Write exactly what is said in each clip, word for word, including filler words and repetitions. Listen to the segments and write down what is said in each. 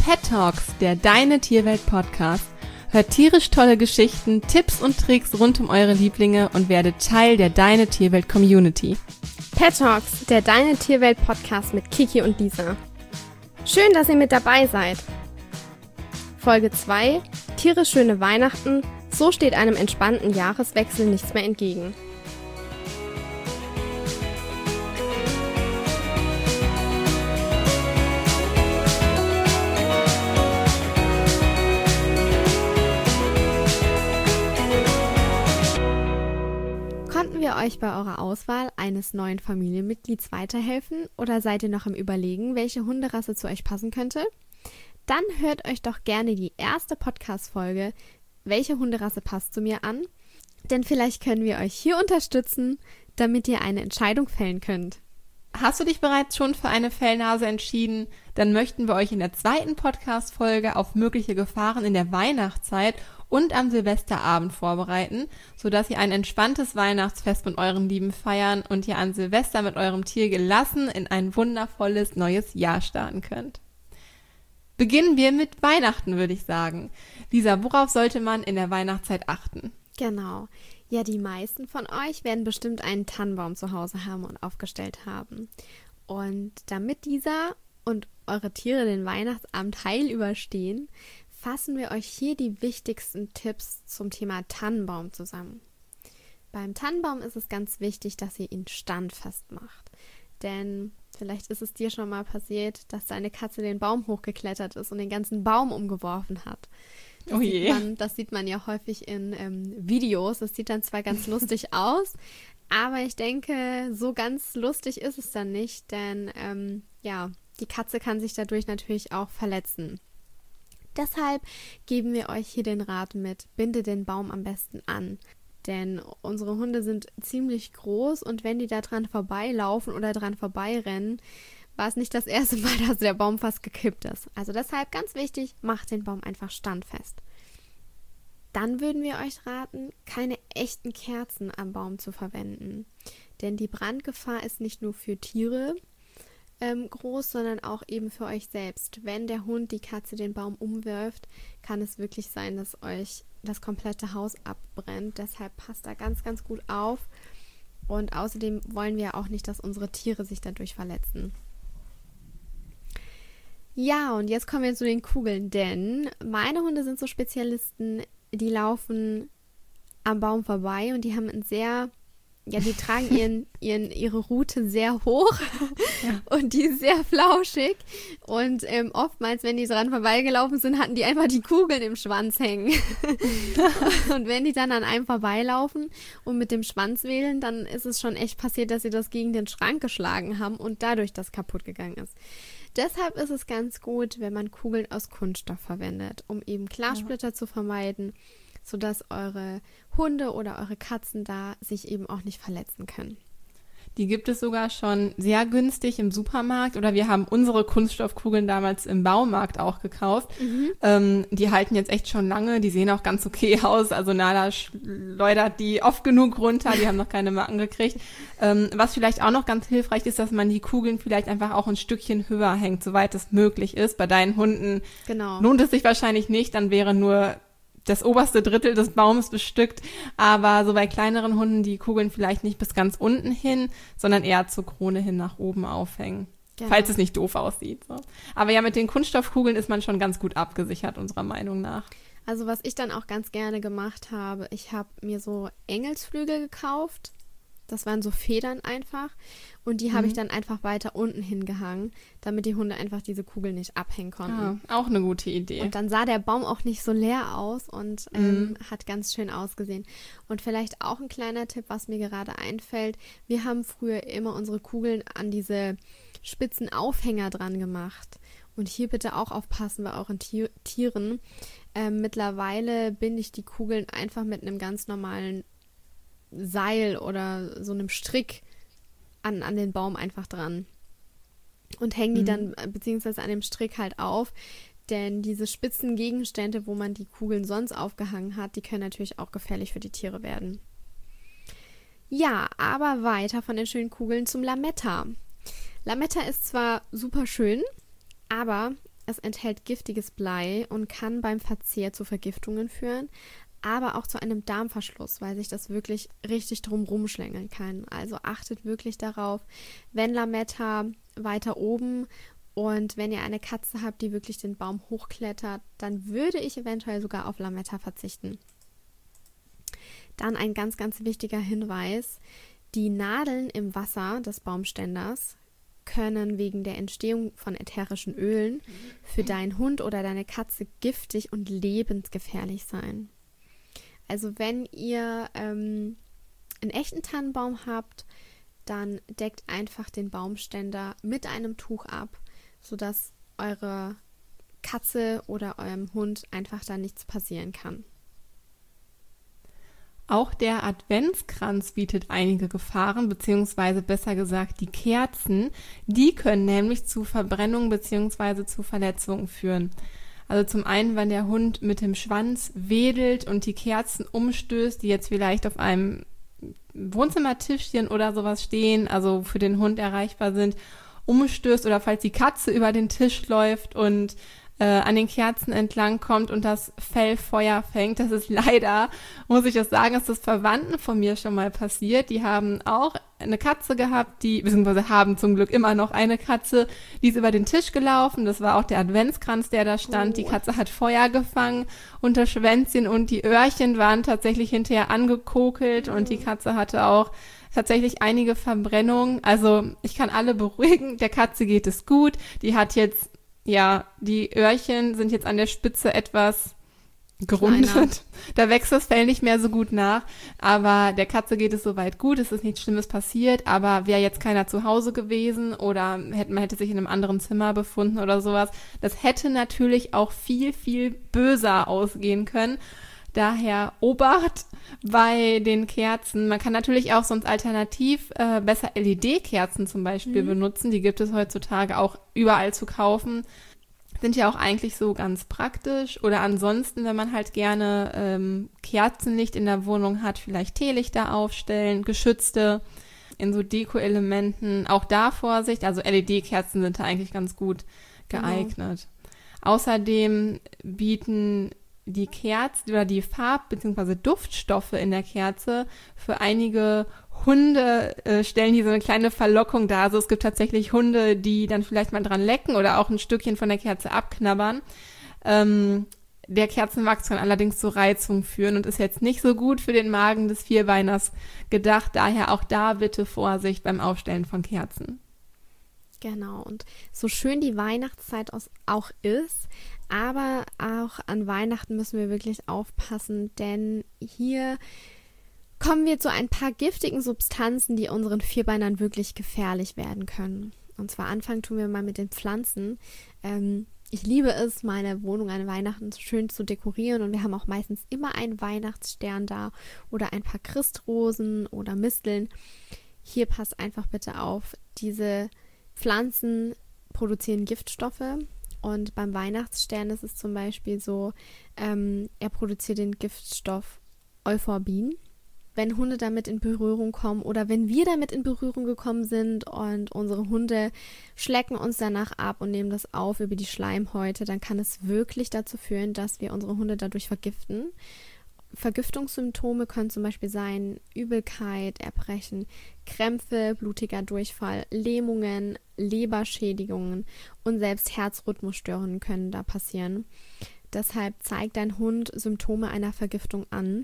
Pet Talks, der Deine Tierwelt Podcast. Hört tierisch tolle Geschichten, Tipps und Tricks rund um eure Lieblinge und werdet Teil der Deine Tierwelt Community. Pet Talks, der Deine Tierwelt Podcast mit Kiki und Lisa. Schön, dass ihr mit dabei seid. Folge zwei, Tiere schöne Weihnachten, so steht einem entspannten Jahreswechsel nichts mehr entgegen. Konnten wir euch bei eurer Auswahl eines neuen Familienmitglieds weiterhelfen oder seid ihr noch im Überlegen, welche Hunderasse zu euch passen könnte? Dann hört euch doch gerne die erste Podcast-Folge Welche Hunderasse passt zu mir an? Denn vielleicht können wir euch hier unterstützen, damit ihr eine Entscheidung fällen könnt. Hast du dich bereits schon für eine Fellnase entschieden? Dann möchten wir euch in der zweiten Podcast-Folge auf mögliche Gefahren in der Weihnachtszeit und am Silvesterabend vorbereiten, sodass ihr ein entspanntes Weihnachtsfest mit euren Lieben feiern und ihr an Silvester mit eurem Tier gelassen in ein wundervolles neues Jahr starten könnt. Beginnen wir mit Weihnachten, würde ich sagen. Lisa, worauf sollte man in der Weihnachtszeit achten? Genau. Ja, die meisten von euch werden bestimmt einen Tannenbaum zu Hause haben und aufgestellt haben. Und damit dieser und eure Tiere den Weihnachtsabend heil überstehen, fassen wir euch hier die wichtigsten Tipps zum Thema Tannenbaum zusammen. Beim Tannenbaum ist es ganz wichtig, dass ihr ihn standfest macht. Denn vielleicht ist es dir schon mal passiert, dass deine Katze den Baum hochgeklettert ist und den ganzen Baum umgeworfen hat. Das, oh je. sieht man, das sieht man ja häufig in ähm, Videos. Das sieht dann zwar ganz lustig aus, aber ich denke, so ganz lustig ist es dann nicht, denn ähm, ja, die Katze kann sich dadurch natürlich auch verletzen. Deshalb geben wir euch hier den Rat mit, binde den Baum am besten an. Denn unsere Hunde sind ziemlich groß und wenn die da dran vorbeilaufen oder dran vorbeirennen, war es nicht das erste Mal, dass der Baum fast gekippt ist. Also deshalb ganz wichtig, macht den Baum einfach standfest. Dann würden wir euch raten, keine echten Kerzen am Baum zu verwenden. Denn die Brandgefahr ist nicht nur für Tiere ähm, groß, sondern auch eben für euch selbst. Wenn der Hund die Katze den Baum umwirft, kann es wirklich sein, dass euch das komplette Haus abbrennt. Deshalb passt da ganz, ganz gut auf. Und außerdem wollen wir auch nicht, dass unsere Tiere sich dadurch verletzen. Ja, und jetzt kommen wir zu den Kugeln, denn meine Hunde sind so Spezialisten, die laufen am Baum vorbei und die haben ein sehr, ja, die tragen ihren, ihren, ihre Rute sehr hoch ja. Und die ist sehr flauschig und ähm, oftmals, wenn die dran vorbeigelaufen sind, hatten die einfach die Kugeln im Schwanz hängen. Und wenn die dann an einem vorbeilaufen und mit dem Schwanz wählen, dann ist es schon echt passiert, dass sie das gegen den Schrank geschlagen haben und dadurch das kaputt gegangen ist. Deshalb ist es ganz gut, wenn man Kugeln aus Kunststoff verwendet, um eben Glassplitter ja. zu vermeiden, sodass eure Hunde oder eure Katzen da sich eben auch nicht verletzen können. Die gibt es sogar schon sehr günstig im Supermarkt oder wir haben unsere Kunststoffkugeln damals im Baumarkt auch gekauft. Mhm. Ähm, die halten jetzt echt schon lange, die sehen auch ganz okay aus. Also Nala schleudert die oft genug runter, die haben noch keine Macken gekriegt. Ähm, was vielleicht auch noch ganz hilfreich ist, dass man die Kugeln vielleicht einfach auch ein Stückchen höher hängt, soweit es möglich ist. Bei deinen Hunden genau. lohnt es sich wahrscheinlich nicht, dann wäre nur das oberste Drittel des Baumes bestückt, aber so bei kleineren Hunden die Kugeln vielleicht nicht bis ganz unten hin, sondern eher zur Krone hin nach oben aufhängen, genau. falls es nicht doof aussieht. So. Aber ja, mit den Kunststoffkugeln ist man schon ganz gut abgesichert, unserer Meinung nach. Also was ich dann auch ganz gerne gemacht habe, ich habe mir so Engelsflügel gekauft. Das waren so Federn einfach und die mhm. habe ich dann einfach weiter unten hingehangen, damit die Hunde einfach diese Kugel nicht abhängen konnten. Ja, auch eine gute Idee. Und dann sah der Baum auch nicht so leer aus und ähm, mhm. hat ganz schön ausgesehen. Und vielleicht auch ein kleiner Tipp, was mir gerade einfällt. Wir haben früher immer unsere Kugeln an diese spitzen Aufhänger dran gemacht. Und hier bitte auch aufpassen bei euren Tier- Tieren. Ähm, mittlerweile binde ich die Kugeln einfach mit einem ganz normalen Seil oder so einem Strick an, an den Baum einfach dran und hängen die mhm. dann beziehungsweise an dem Strick halt auf, denn diese spitzen Gegenstände, wo man die Kugeln sonst aufgehangen hat, die können natürlich auch gefährlich für die Tiere werden. Ja, aber weiter von den schönen Kugeln zum Lametta. Lametta ist zwar super schön, aber es enthält giftiges Blei und kann beim Verzehr zu Vergiftungen führen, aber auch zu einem Darmverschluss, weil sich das wirklich richtig drumrum schlängeln kann. Also achtet wirklich darauf, wenn Lametta weiter oben und wenn ihr eine Katze habt, die wirklich den Baum hochklettert, dann würde ich eventuell sogar auf Lametta verzichten. Dann ein ganz, ganz wichtiger Hinweis: Die Nadeln im Wasser des Baumständers können wegen der Entstehung von ätherischen Ölen für deinen Hund oder deine Katze giftig und lebensgefährlich sein. Also wenn ihr ähm, einen echten Tannenbaum habt, dann deckt einfach den Baumständer mit einem Tuch ab, sodass eure Katze oder eurem Hund einfach da nichts passieren kann. Auch der Adventskranz bietet einige Gefahren, beziehungsweise besser gesagt die Kerzen. Die können nämlich zu Verbrennungen beziehungsweise zu Verletzungen führen. Also zum einen, wenn der Hund mit dem Schwanz wedelt und die Kerzen umstößt, die jetzt vielleicht auf einem Wohnzimmertischchen oder sowas stehen, also für den Hund erreichbar sind, umstößt, oder falls die Katze über den Tisch läuft und äh, an den Kerzen entlang kommt und das Fell Feuer fängt. Das ist leider, muss ich das sagen, ist das Verwandten von mir schon mal passiert. Die haben auch eine Katze gehabt, die, beziehungsweise haben zum Glück immer noch eine Katze, die ist über den Tisch gelaufen. Das war auch der Adventskranz, der da stand. Oh. Die Katze hat Feuer gefangen und das Schwänzchen und die Öhrchen waren tatsächlich hinterher angekokelt, oh. Und die Katze hatte auch tatsächlich einige Verbrennungen. Also ich kann alle beruhigen, der Katze geht es gut. Die hat jetzt, ja, die Öhrchen sind jetzt an der Spitze etwas gerundet. Kleiner. Da wächst das Fell nicht mehr so gut nach. Aber der Katze geht es soweit gut. Es ist nichts Schlimmes passiert. Aber wäre jetzt keiner zu Hause gewesen oder hätte, man hätte sich in einem anderen Zimmer befunden oder sowas, das hätte natürlich auch viel, viel böser ausgehen können. Daher Obacht bei den Kerzen. Man kann natürlich auch sonst alternativ äh, besser L E D-Kerzen zum Beispiel mhm. benutzen. Die gibt es heutzutage auch überall zu kaufen. Sind ja auch eigentlich so ganz praktisch. Oder ansonsten, wenn man halt gerne ähm, Kerzenlicht in der Wohnung hat, vielleicht Teelichter aufstellen, geschützte in so Deko-Elementen. Auch da Vorsicht. Also L E D-Kerzen sind da eigentlich ganz gut geeignet. Genau. Außerdem bieten die Kerzen oder die Farb- bzw. Duftstoffe in der Kerze für einige Hunde äh, stellen die so eine kleine Verlockung dar. Also es gibt tatsächlich Hunde, die dann vielleicht mal dran lecken oder auch ein Stückchen von der Kerze abknabbern. Ähm, der Kerzenwachs kann allerdings zu Reizung führen und ist jetzt nicht so gut für den Magen des Vierbeiners gedacht. Daher auch da bitte Vorsicht beim Aufstellen von Kerzen. Genau, und so schön die Weihnachtszeit auch ist, aber auch an Weihnachten müssen wir wirklich aufpassen, denn hier kommen wir zu ein paar giftigen Substanzen, die unseren Vierbeinern wirklich gefährlich werden können. Und zwar anfangen tun wir mal mit den Pflanzen. Ähm, ich liebe es, meine Wohnung an Weihnachten schön zu dekorieren und wir haben auch meistens immer einen Weihnachtsstern da oder ein paar Christrosen oder Misteln. Hier passt einfach bitte auf, diese Pflanzen produzieren Giftstoffe und beim Weihnachtsstern ist es zum Beispiel so, ähm, er produziert den Giftstoff Euphorbin. Wenn Hunde damit in Berührung kommen oder wenn wir damit in Berührung gekommen sind und unsere Hunde schlecken uns danach ab und nehmen das auf über die Schleimhäute, dann kann es wirklich dazu führen, dass wir unsere Hunde dadurch vergiften. Vergiftungssymptome können zum Beispiel sein Übelkeit, Erbrechen, Krämpfe, blutiger Durchfall, Lähmungen, Leberschädigungen und selbst Herzrhythmusstörungen können da passieren. Deshalb zeigt dein Hund Symptome einer Vergiftung an.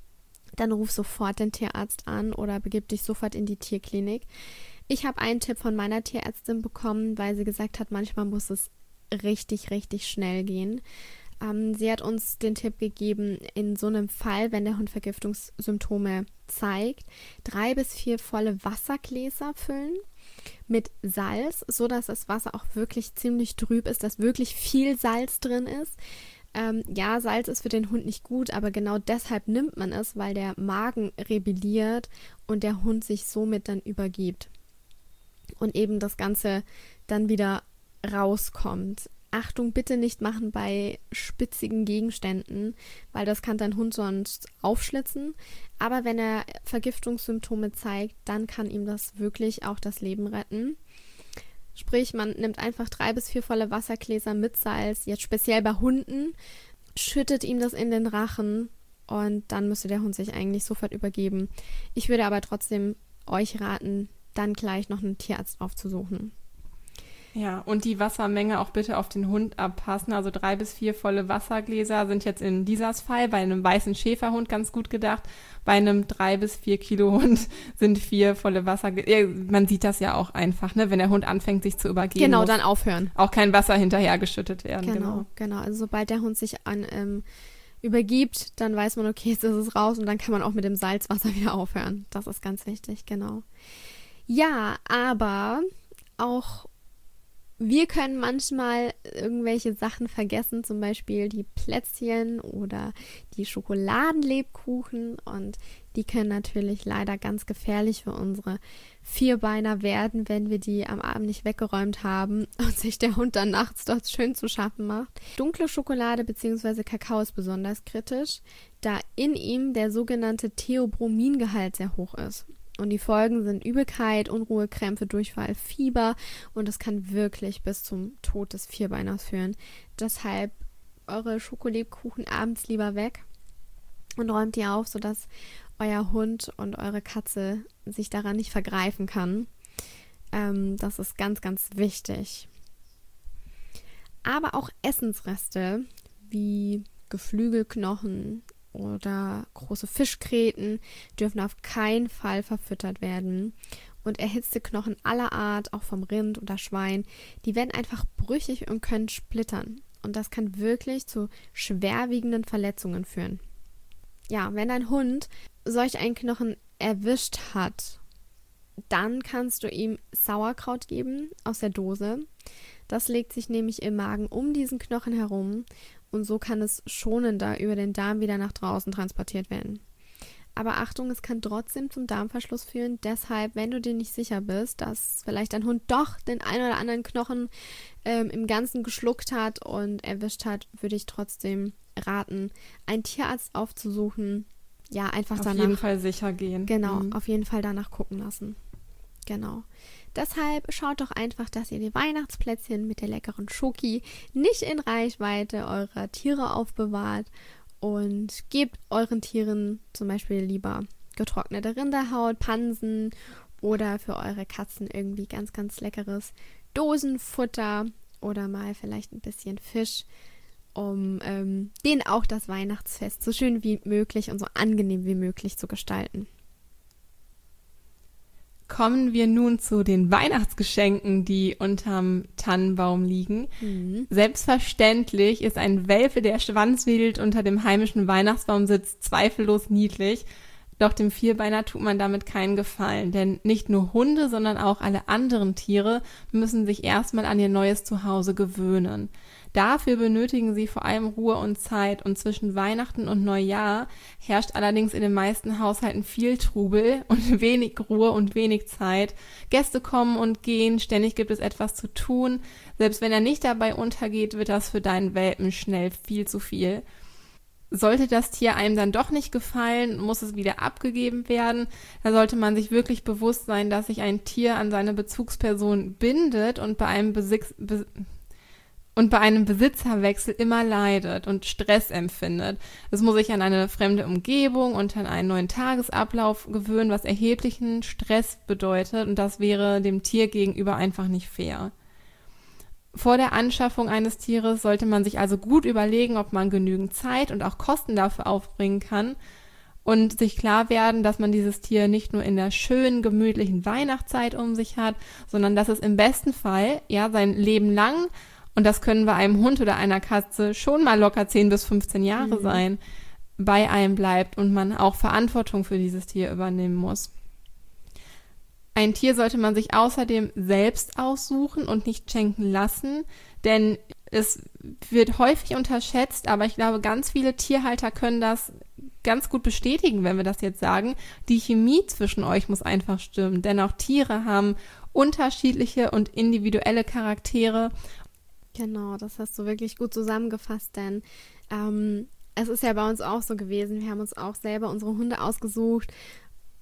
Dann ruf sofort den Tierarzt an oder begib dich sofort in die Tierklinik. Ich habe einen Tipp von meiner Tierärztin bekommen, weil sie gesagt hat, manchmal muss es richtig, richtig schnell gehen. Ähm, sie hat uns den Tipp gegeben, in so einem Fall, wenn der Hund Vergiftungssymptome zeigt, drei bis vier volle Wassergläser füllen mit Salz, so dass das Wasser auch wirklich ziemlich trüb ist, dass wirklich viel Salz drin ist. Ähm, ja, Salz ist für den Hund nicht gut, aber genau deshalb nimmt man es, weil der Magen rebelliert und der Hund sich somit dann übergibt und eben das Ganze dann wieder rauskommt. Achtung, bitte nicht machen bei spitzigen Gegenständen, weil das kann dein Hund sonst aufschlitzen. Aber wenn er Vergiftungssymptome zeigt, dann kann ihm das wirklich auch das Leben retten. Sprich, man nimmt einfach drei bis vier volle Wassergläser mit Salz, jetzt speziell bei Hunden, schüttet ihm das in den Rachen und dann müsste der Hund sich eigentlich sofort übergeben. Ich würde aber trotzdem euch raten, dann gleich noch einen Tierarzt aufzusuchen. Ja, und die Wassermenge auch bitte auf den Hund abpassen. Also drei bis vier volle Wassergläser sind jetzt in Lisas Fall bei einem weißen Schäferhund ganz gut gedacht. Bei einem drei bis vier Kilo Hund sind vier volle Wassergläser. Man sieht das ja auch einfach, ne? Wenn der Hund anfängt, sich zu übergeben. Genau, dann aufhören. Auch kein Wasser hinterher geschüttet werden. Genau, genau. genau. Also sobald der Hund sich an ähm, übergibt, dann weiß man, okay, jetzt ist es raus und dann kann man auch mit dem Salzwasser wieder aufhören. Das ist ganz wichtig, genau. Ja, aber auch wir können manchmal irgendwelche Sachen vergessen, zum Beispiel die Plätzchen oder die Schokoladenlebkuchen und die können natürlich leider ganz gefährlich für unsere Vierbeiner werden, wenn wir die am Abend nicht weggeräumt haben und sich der Hund dann nachts dort schön zu schaffen macht. Dunkle Schokolade bzw. Kakao ist besonders kritisch, da in ihm der sogenannte Theobromingehalt sehr hoch ist. Und die Folgen sind Übelkeit, Unruhe, Krämpfe, Durchfall, Fieber und das kann wirklich bis zum Tod des Vierbeiners führen. Deshalb eure Schokolebkuchen abends lieber weg und räumt die auf, sodass euer Hund und eure Katze sich daran nicht vergreifen kann. Ähm, das ist ganz, ganz wichtig. Aber auch Essensreste wie Geflügelknochen oder große Fischgräten dürfen auf keinen Fall verfüttert werden. Und erhitzte Knochen aller Art, auch vom Rind oder Schwein, die werden einfach brüchig und können splittern. Und das kann wirklich zu schwerwiegenden Verletzungen führen. Ja, wenn dein Hund solch einen Knochen erwischt hat, dann kannst du ihm Sauerkraut geben aus der Dose. Das legt sich nämlich im Magen um diesen Knochen herum und so kann es schonender über den Darm wieder nach draußen transportiert werden. Aber Achtung, es kann trotzdem zum Darmverschluss führen. Deshalb, wenn du dir nicht sicher bist, dass vielleicht dein Hund doch den einen oder anderen Knochen ähm, im Ganzen geschluckt hat und erwischt hat, würde ich trotzdem raten, einen Tierarzt aufzusuchen. Ja, einfach auf danach. Auf jeden Fall sicher gehen. Genau, mhm. auf jeden Fall danach gucken lassen. Genau. Deshalb schaut doch einfach, dass ihr die Weihnachtsplätzchen mit der leckeren Schoki nicht in Reichweite eurer Tiere aufbewahrt und gebt euren Tieren zum Beispiel lieber getrocknete Rinderhaut, Pansen oder für eure Katzen irgendwie ganz, ganz leckeres Dosenfutter oder mal vielleicht ein bisschen Fisch, um ähm, denen auch das Weihnachtsfest so schön wie möglich und so angenehm wie möglich zu gestalten. Kommen wir nun zu den Weihnachtsgeschenken, die unterm Tannenbaum liegen. Mhm. Selbstverständlich ist ein Welpe, der Schwanz wedelt, unter dem heimischen Weihnachtsbaum sitzt, zweifellos niedlich. Doch dem Vierbeiner tut man damit keinen Gefallen, denn nicht nur Hunde, sondern auch alle anderen Tiere müssen sich erstmal an ihr neues Zuhause gewöhnen. Dafür benötigen sie vor allem Ruhe und Zeit und zwischen Weihnachten und Neujahr herrscht allerdings in den meisten Haushalten viel Trubel und wenig Ruhe und wenig Zeit. Gäste kommen und gehen, ständig gibt es etwas zu tun. Selbst wenn er nicht dabei untergeht, wird das für deinen Welpen schnell viel zu viel. Sollte das Tier einem dann doch nicht gefallen, muss es wieder abgegeben werden. Da sollte man sich wirklich bewusst sein, dass sich ein Tier an seine Bezugsperson bindet und bei einem Besitz, be, und bei einem Besitzerwechsel immer leidet und Stress empfindet. Es muss sich an eine fremde Umgebung und an einen neuen Tagesablauf gewöhnen, was erheblichen Stress bedeutet und das wäre dem Tier gegenüber einfach nicht fair. Vor der Anschaffung eines Tieres sollte man sich also gut überlegen, ob man genügend Zeit und auch Kosten dafür aufbringen kann und sich klar werden, dass man dieses Tier nicht nur in der schönen, gemütlichen Weihnachtszeit um sich hat, sondern dass es im besten Fall ja sein Leben lang, und das können bei einem Hund oder einer Katze schon mal locker zehn bis fünfzehn Jahre mhm. sein, bei einem bleibt und man auch Verantwortung für dieses Tier übernehmen muss. Ein Tier sollte man sich außerdem selbst aussuchen und nicht schenken lassen, denn es wird häufig unterschätzt, aber ich glaube, ganz viele Tierhalter können das ganz gut bestätigen, wenn wir das jetzt sagen. Die Chemie zwischen euch muss einfach stimmen, denn auch Tiere haben unterschiedliche und individuelle Charaktere. Genau, das hast du wirklich gut zusammengefasst, denn ähm, es ist ja bei uns auch so gewesen, wir haben uns auch selber unsere Hunde ausgesucht.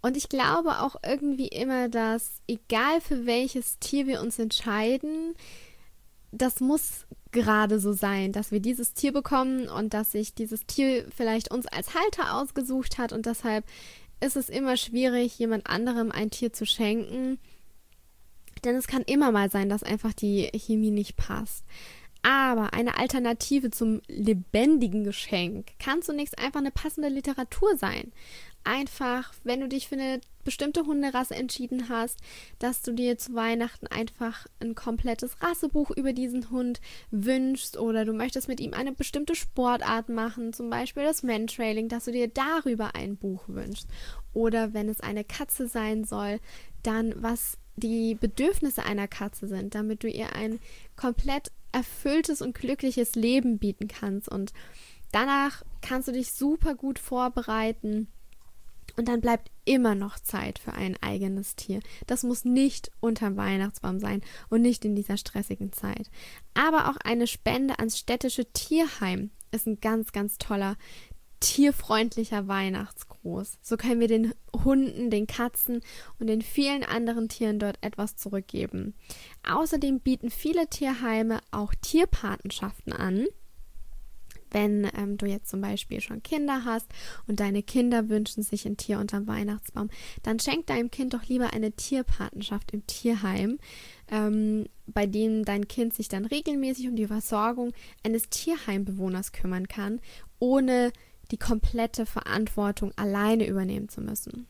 Und ich glaube auch irgendwie immer, dass egal für welches Tier wir uns entscheiden, das muss gerade so sein, dass wir dieses Tier bekommen und dass sich dieses Tier vielleicht uns als Halter ausgesucht hat und deshalb ist es immer schwierig, jemand anderem ein Tier zu schenken, denn es kann immer mal sein, dass einfach die Chemie nicht passt. Aber eine Alternative zum lebendigen Geschenk kann zunächst einfach eine passende Literatur sein. Einfach, wenn du dich für eine bestimmte Hunderasse entschieden hast, dass du dir zu Weihnachten einfach ein komplettes Rassebuch über diesen Hund wünschst oder du möchtest mit ihm eine bestimmte Sportart machen, zum Beispiel das Mantrailing, dass du dir darüber ein Buch wünschst. Oder wenn es eine Katze sein soll, dann was die Bedürfnisse einer Katze sind, damit du ihr ein komplett erfülltes und glückliches Leben bieten kannst. Und danach kannst du dich super gut vorbereiten. Und dann bleibt immer noch Zeit für ein eigenes Tier. Das muss nicht unterm Weihnachtsbaum sein und nicht in dieser stressigen Zeit. Aber auch eine Spende ans städtische Tierheim ist ein ganz, ganz toller, tierfreundlicher Weihnachtsgruß. So können wir den Hunden, den Katzen und den vielen anderen Tieren dort etwas zurückgeben. Außerdem bieten viele Tierheime auch Tierpatenschaften an. Wenn ähm, du jetzt zum Beispiel schon Kinder hast und deine Kinder wünschen sich ein Tier unterm Weihnachtsbaum, dann schenk deinem Kind doch lieber eine Tierpatenschaft im Tierheim, ähm, bei dem dein Kind sich dann regelmäßig um die Versorgung eines Tierheimbewohners kümmern kann, ohne die komplette Verantwortung alleine übernehmen zu müssen.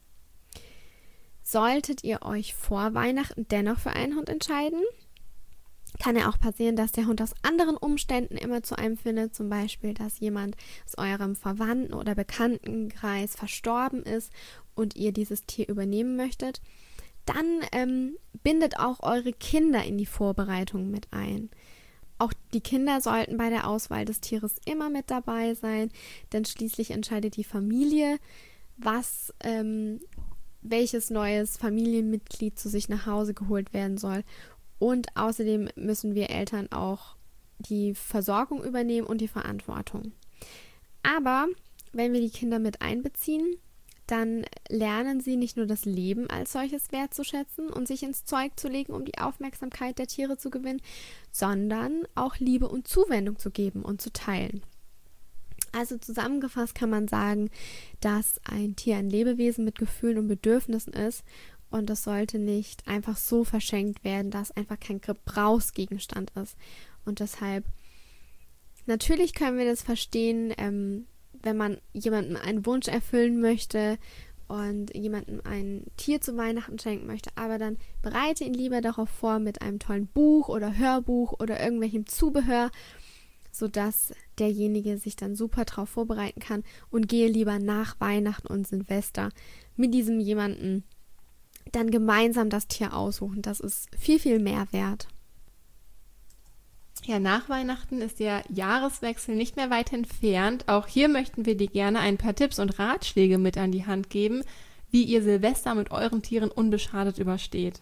Solltet ihr euch vor Weihnachten dennoch für einen Hund entscheiden, kann ja auch passieren, dass der Hund aus anderen Umständen immer zu einem findet, zum Beispiel, dass jemand aus eurem Verwandten- oder Bekanntenkreis verstorben ist und ihr dieses Tier übernehmen möchtet, dann ähm, bindet auch eure Kinder in die Vorbereitung mit ein. Auch die Kinder sollten bei der Auswahl des Tieres immer mit dabei sein, denn schließlich entscheidet die Familie, was, ähm, welches neues Familienmitglied zu sich nach Hause geholt werden soll. Und außerdem müssen wir Eltern auch die Versorgung übernehmen und die Verantwortung. Aber wenn wir die Kinder mit einbeziehen, dann lernen sie nicht nur das Leben als solches wertzuschätzen und sich ins Zeug zu legen, um die Aufmerksamkeit der Tiere zu gewinnen, sondern auch Liebe und Zuwendung zu geben und zu teilen. Also zusammengefasst kann man sagen, dass ein Tier ein Lebewesen mit Gefühlen und Bedürfnissen ist. Und das sollte nicht einfach so verschenkt werden, dass einfach kein Gebrauchsgegenstand ist. Und deshalb, natürlich können wir das verstehen, ähm, wenn man jemandem einen Wunsch erfüllen möchte und jemandem ein Tier zu Weihnachten schenken möchte. Aber dann bereite ihn lieber darauf vor mit einem tollen Buch oder Hörbuch oder irgendwelchem Zubehör, sodass derjenige sich dann super darauf vorbereiten kann und gehe lieber nach Weihnachten und Silvester mit diesem jemanden dann gemeinsam das Tier aussuchen. Das ist viel, viel mehr wert. Ja, nach Weihnachten ist der Jahreswechsel nicht mehr weit entfernt. Auch hier möchten wir dir gerne ein paar Tipps und Ratschläge mit an die Hand geben, wie ihr Silvester mit euren Tieren unbeschadet übersteht.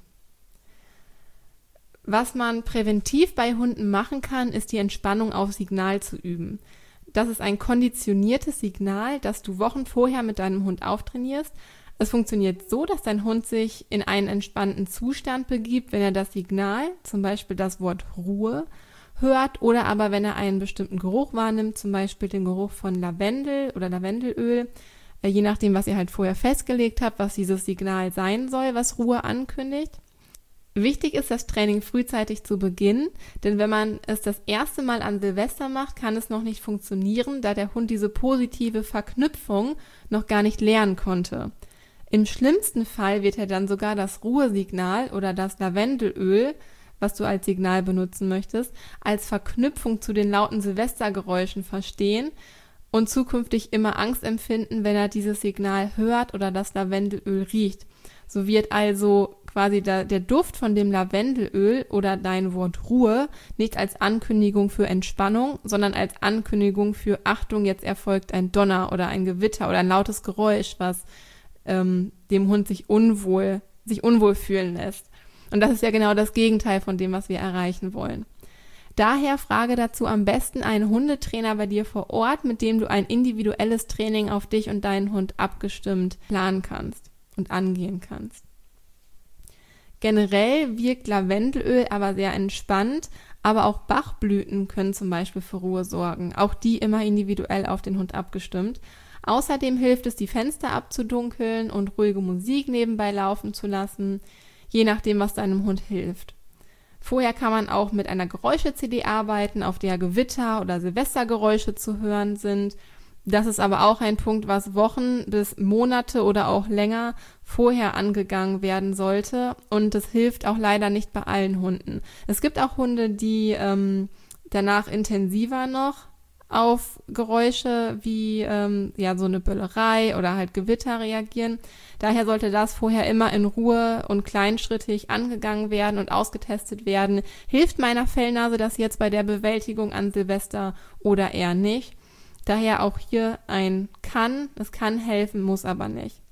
Was man präventiv bei Hunden machen kann, ist die Entspannung auf Signal zu üben. Das ist ein konditioniertes Signal, das du Wochen vorher mit deinem Hund auftrainierst. Es funktioniert so, dass dein Hund sich in einen entspannten Zustand begibt, wenn er das Signal, zum Beispiel das Wort Ruhe, hört oder aber wenn er einen bestimmten Geruch wahrnimmt, zum Beispiel den Geruch von Lavendel oder Lavendelöl, je nachdem, was ihr halt vorher festgelegt habt, was dieses Signal sein soll, was Ruhe ankündigt. Wichtig ist, das Training frühzeitig zu beginnen, denn wenn man es das erste Mal an Silvester macht, kann es noch nicht funktionieren, da der Hund diese positive Verknüpfung noch gar nicht lernen konnte. Im schlimmsten Fall wird er dann sogar das Ruhesignal oder das Lavendelöl, was du als Signal benutzen möchtest, als Verknüpfung zu den lauten Silvestergeräuschen verstehen und zukünftig immer Angst empfinden, wenn er dieses Signal hört oder das Lavendelöl riecht. So wird also quasi der, der Duft von dem Lavendelöl oder dein Wort Ruhe nicht als Ankündigung für Entspannung, sondern als Ankündigung für Achtung, jetzt erfolgt ein Donner oder ein Gewitter oder ein lautes Geräusch, was ähm, dem Hund sich unwohl, sich unwohl fühlen lässt. Und das ist ja genau das Gegenteil von dem, was wir erreichen wollen. Daher frage dazu am besten einen Hundetrainer bei dir vor Ort, mit dem du ein individuelles Training auf dich und deinen Hund abgestimmt planen kannst. und angehen kannst. Generell wirkt Lavendelöl aber sehr entspannt, aber auch Bachblüten können zum Beispiel für Ruhe sorgen, auch die immer individuell auf den Hund abgestimmt. Außerdem hilft es, die Fenster abzudunkeln und ruhige Musik nebenbei laufen zu lassen, je nachdem, was deinem Hund hilft. Vorher kann man auch mit einer Geräusche-C D arbeiten, auf der Gewitter- oder Silvestergeräusche zu hören sind. Das ist aber auch ein Punkt, was Wochen bis Monate oder auch länger vorher angegangen werden sollte. Und das hilft auch leider nicht bei allen Hunden. Es gibt auch Hunde, die ähm, danach intensiver noch auf Geräusche wie ähm, ja so eine Böllerei oder halt Gewitter reagieren. Daher sollte das vorher immer in Ruhe und kleinschrittig angegangen werden und ausgetestet werden. Hilft meiner Fellnase das jetzt bei der Bewältigung an Silvester oder eher nicht? Daher auch hier ein kann, es kann helfen, muss aber nicht.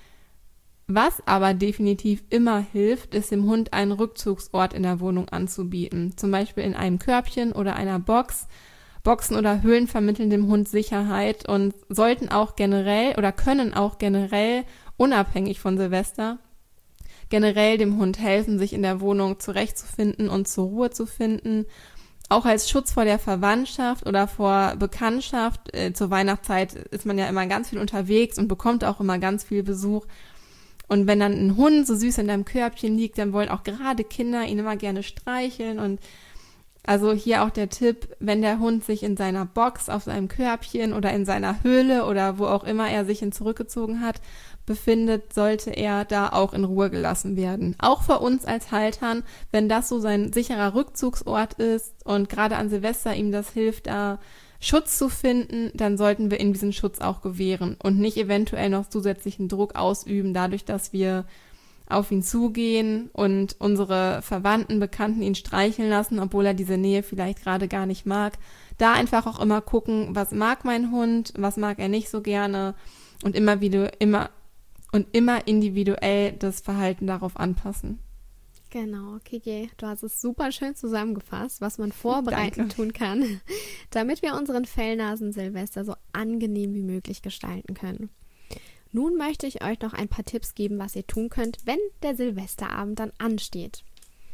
Was aber definitiv immer hilft, ist dem Hund einen Rückzugsort in der Wohnung anzubieten. Zum Beispiel in einem Körbchen oder einer Box. Boxen oder Höhlen vermitteln dem Hund Sicherheit und sollten auch generell oder können auch generell, unabhängig von Silvester, generell dem Hund helfen, sich in der Wohnung zurechtzufinden und zur Ruhe zu finden. Auch als Schutz vor der Verwandtschaft oder vor Bekanntschaft. Äh, zur Weihnachtszeit ist man ja immer ganz viel unterwegs und bekommt auch immer ganz viel Besuch. Und wenn dann ein Hund so süß in deinem Körbchen liegt, dann wollen auch gerade Kinder ihn immer gerne streicheln. Und also hier auch der Tipp, wenn der Hund sich in seiner Box, auf seinem Körbchen oder in seiner Höhle oder wo auch immer er sich hin zurückgezogen hat, befindet, sollte er da auch in Ruhe gelassen werden. Auch für uns als Haltern, wenn das so sein sicherer Rückzugsort ist und gerade an Silvester ihm das hilft, da Schutz zu finden, dann sollten wir ihm diesen Schutz auch gewähren und nicht eventuell noch zusätzlichen Druck ausüben, dadurch, dass wir auf ihn zugehen und unsere Verwandten, Bekannten ihn streicheln lassen, obwohl er diese Nähe vielleicht gerade gar nicht mag. Da einfach auch immer gucken, was mag mein Hund, was mag er nicht so gerne und immer wieder, immer und immer individuell das Verhalten darauf anpassen. Genau, Kiki, du hast es super schön zusammengefasst, was man vorbereitend tun kann, damit wir unseren Fellnasen Silvester so angenehm wie möglich gestalten können. Nun möchte ich euch noch ein paar Tipps geben, was ihr tun könnt, wenn der Silvesterabend dann ansteht.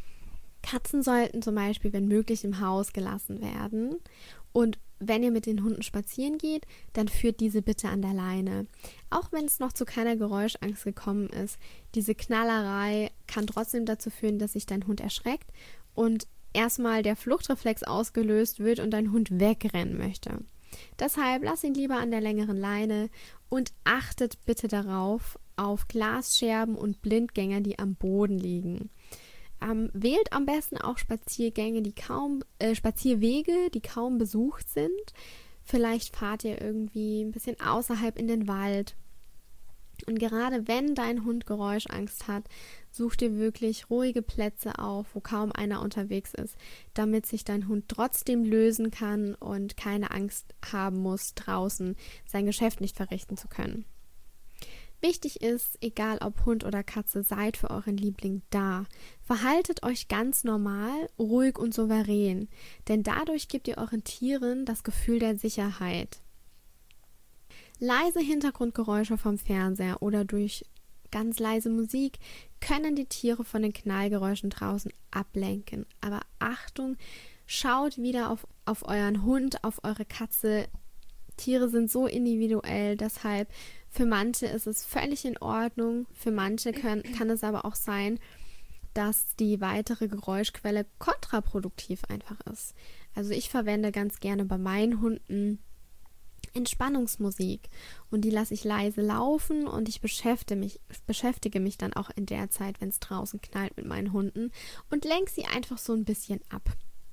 Katzen sollten zum Beispiel, wenn möglich, im Haus gelassen werden. Und wenn ihr mit den Hunden spazieren geht, dann führt diese bitte an der Leine. Auch wenn es noch zu keiner Geräuschangst gekommen ist, diese Knallerei kann trotzdem dazu führen, dass sich dein Hund erschreckt und erstmal der Fluchtreflex ausgelöst wird und dein Hund wegrennen möchte. Deshalb lasst ihn lieber an der längeren Leine und achtet bitte darauf, auf Glasscherben und Blindgänger, die am Boden liegen. Ähm, wählt am besten auch Spaziergänge, die kaum, äh, Spazierwege, die kaum besucht sind. Vielleicht fahrt ihr irgendwie ein bisschen außerhalb in den Wald. Und gerade wenn dein Hund Geräuschangst hat, such dir wirklich ruhige Plätze auf, wo kaum einer unterwegs ist, damit sich dein Hund trotzdem lösen kann und keine Angst haben muss, draußen sein Geschäft nicht verrichten zu können. Wichtig ist, egal ob Hund oder Katze, seid für euren Liebling da. Verhaltet euch ganz normal, ruhig und souverän, denn dadurch gebt ihr euren Tieren das Gefühl der Sicherheit. Leise Hintergrundgeräusche vom Fernseher oder durch ganz leise Musik können die Tiere von den Knallgeräuschen draußen ablenken. Aber Achtung, schaut wieder auf, auf euren Hund, auf eure Katze. Tiere sind so individuell, deshalb für manche ist es völlig in Ordnung, für manche können, kann es aber auch sein, dass die weitere Geräuschquelle kontraproduktiv einfach ist. Also ich verwende ganz gerne bei meinen Hunden Entspannungsmusik und die lasse ich leise laufen und ich beschäftige mich, beschäftige mich dann auch in der Zeit, wenn es draußen knallt, mit meinen Hunden und lenke sie einfach so ein bisschen ab.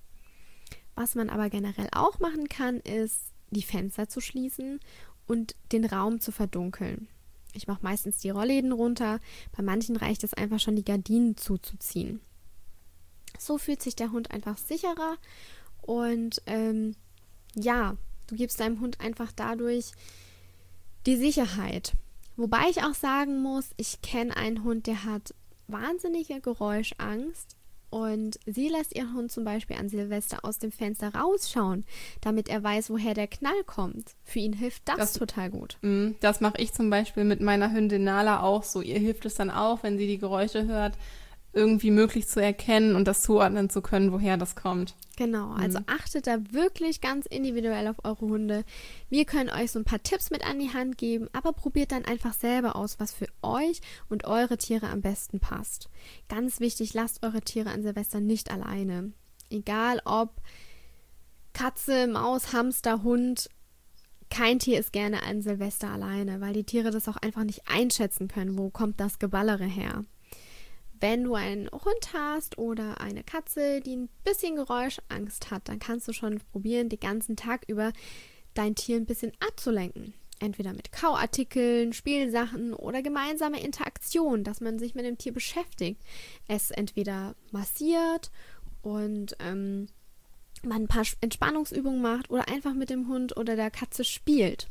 Was man aber generell auch machen kann, ist, die Fenster zu schließen und den Raum zu verdunkeln. Ich mache meistens die Rollläden runter, bei manchen reicht es einfach schon, die Gardinen zuzuziehen. So fühlt sich der Hund einfach sicherer und ähm, ja, du gibst deinem Hund einfach dadurch die Sicherheit. Wobei ich auch sagen muss, ich kenne einen Hund, der hat wahnsinnige Geräuschangst und sie lässt ihren Hund zum Beispiel an Silvester aus dem Fenster rausschauen, damit er weiß, woher der Knall kommt. Für ihn hilft das, das total gut. Das mache ich zum Beispiel mit meiner Hündin Nala auch so. Ihr hilft es dann auch, wenn sie die Geräusche hört, irgendwie möglich zu erkennen und das zuordnen zu können, woher das kommt. Genau, also mhm. achtet da wirklich ganz individuell auf eure Hunde. Wir können euch so ein paar Tipps mit an die Hand geben, aber probiert dann einfach selber aus, was für euch und eure Tiere am besten passt. Ganz wichtig, lasst eure Tiere an Silvester nicht alleine. Egal ob Katze, Maus, Hamster, Hund, kein Tier ist gerne an Silvester alleine, weil die Tiere das auch einfach nicht einschätzen können, wo kommt das Geballere her. Wenn du einen Hund hast oder eine Katze, die ein bisschen Geräuschangst hat, dann kannst du schon probieren, den ganzen Tag über dein Tier ein bisschen abzulenken. Entweder mit Kauartikeln, Spielsachen oder gemeinsame Interaktion, dass man sich mit dem Tier beschäftigt. Es entweder massiert und ähm, man ein paar Entspannungsübungen macht oder einfach mit dem Hund oder der Katze spielt.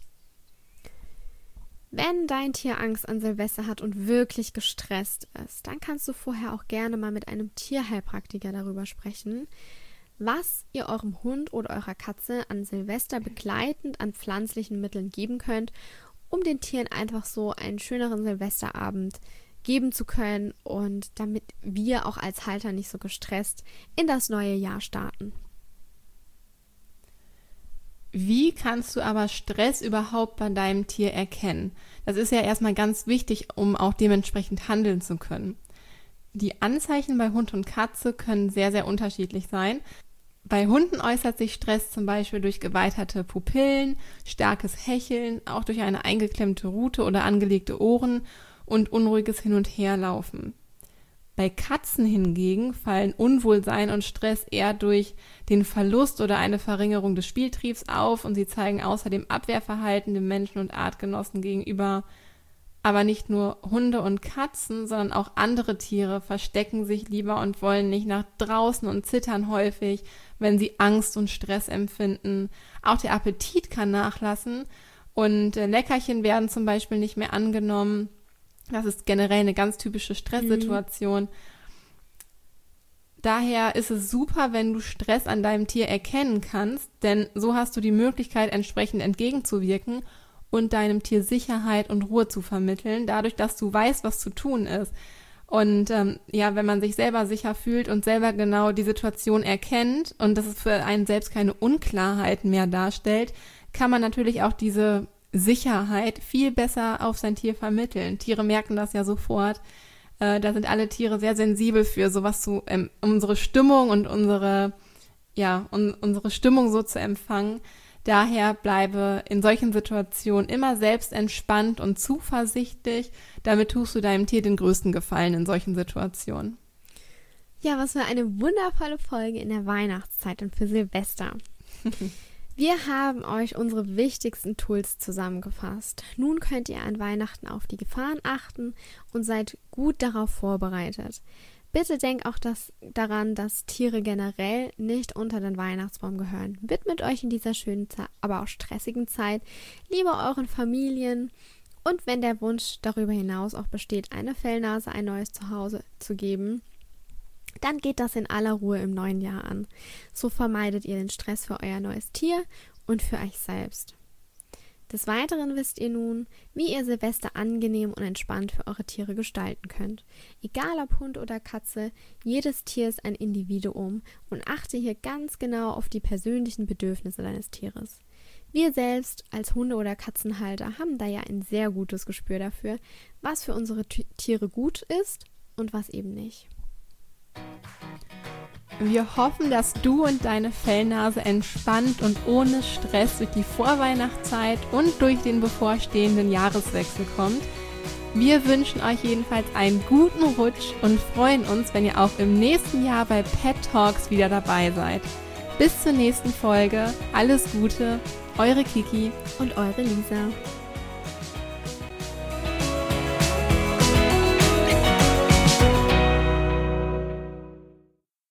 Wenn dein Tier Angst an Silvester hat und wirklich gestresst ist, dann kannst du vorher auch gerne mal mit einem Tierheilpraktiker darüber sprechen, was ihr eurem Hund oder eurer Katze an Silvester begleitend an pflanzlichen Mitteln geben könnt, um den Tieren einfach so einen schöneren Silvesterabend geben zu können und damit wir auch als Halter nicht so gestresst in das neue Jahr starten. Wie kannst du aber Stress überhaupt bei deinem Tier erkennen? Das ist ja erstmal ganz wichtig, um auch dementsprechend handeln zu können. Die Anzeichen bei Hund und Katze können sehr, sehr unterschiedlich sein. Bei Hunden äußert sich Stress zum Beispiel durch geweiterte Pupillen, starkes Hecheln, auch durch eine eingeklemmte Rute oder angelegte Ohren und unruhiges Hin- und Herlaufen. Bei Katzen hingegen fallen Unwohlsein und Stress eher durch den Verlust oder eine Verringerung des Spieltriebs auf und sie zeigen außerdem Abwehrverhalten dem Menschen und Artgenossen gegenüber. Aber nicht nur Hunde und Katzen, sondern auch andere Tiere verstecken sich lieber und wollen nicht nach draußen und zittern häufig, wenn sie Angst und Stress empfinden. Auch der Appetit kann nachlassen und Leckerchen werden zum Beispiel nicht mehr angenommen. Das ist generell eine ganz typische Stresssituation. Mhm. Daher ist es super, wenn du Stress an deinem Tier erkennen kannst, denn so hast du die Möglichkeit, entsprechend entgegenzuwirken und deinem Tier Sicherheit und Ruhe zu vermitteln, dadurch, dass du weißt, was zu tun ist. Und ähm, ja, wenn man sich selber sicher fühlt und selber genau die Situation erkennt und dass es für einen selbst keine Unklarheiten mehr darstellt, kann man natürlich auch diese Sicherheit viel besser auf sein Tier vermitteln. Tiere merken das ja sofort. Äh, da sind alle Tiere sehr sensibel für, sowas zu, ähm, unsere Stimmung und unsere, ja, un, unsere Stimmung so zu empfangen. Daher bleibe in solchen Situationen immer selbst entspannt und zuversichtlich. Damit tust du deinem Tier den größten Gefallen in solchen Situationen. Ja, was für eine wundervolle Folge in der Weihnachtszeit und für Silvester. Wir haben euch unsere wichtigsten Tools zusammengefasst. Nun könnt ihr an Weihnachten auf die Gefahren achten und seid gut darauf vorbereitet. Bitte denkt auch das, daran, dass Tiere generell nicht unter den Weihnachtsbaum gehören. Widmet euch in dieser schönen, aber auch stressigen Zeit lieber euren Familien und wenn der Wunsch darüber hinaus auch besteht, eine Fellnase ein neues Zuhause zu geben, dann geht das in aller Ruhe im neuen Jahr an. So vermeidet ihr den Stress für euer neues Tier und für euch selbst. Des Weiteren wisst ihr nun, wie ihr Silvester angenehm und entspannt für eure Tiere gestalten könnt. Egal ob Hund oder Katze, jedes Tier ist ein Individuum und achte hier ganz genau auf die persönlichen Bedürfnisse deines Tieres. Wir selbst als Hunde- oder Katzenhalter haben da ja ein sehr gutes Gespür dafür, was für unsere T- Tiere gut ist und was eben nicht. Wir hoffen, dass du und deine Fellnase entspannt und ohne Stress durch die Vorweihnachtszeit und durch den bevorstehenden Jahreswechsel kommt. Wir wünschen euch jedenfalls einen guten Rutsch und freuen uns, wenn ihr auch im nächsten Jahr bei Pet Talks wieder dabei seid. Bis zur nächsten Folge. Alles Gute, eure Kiki und eure Lisa.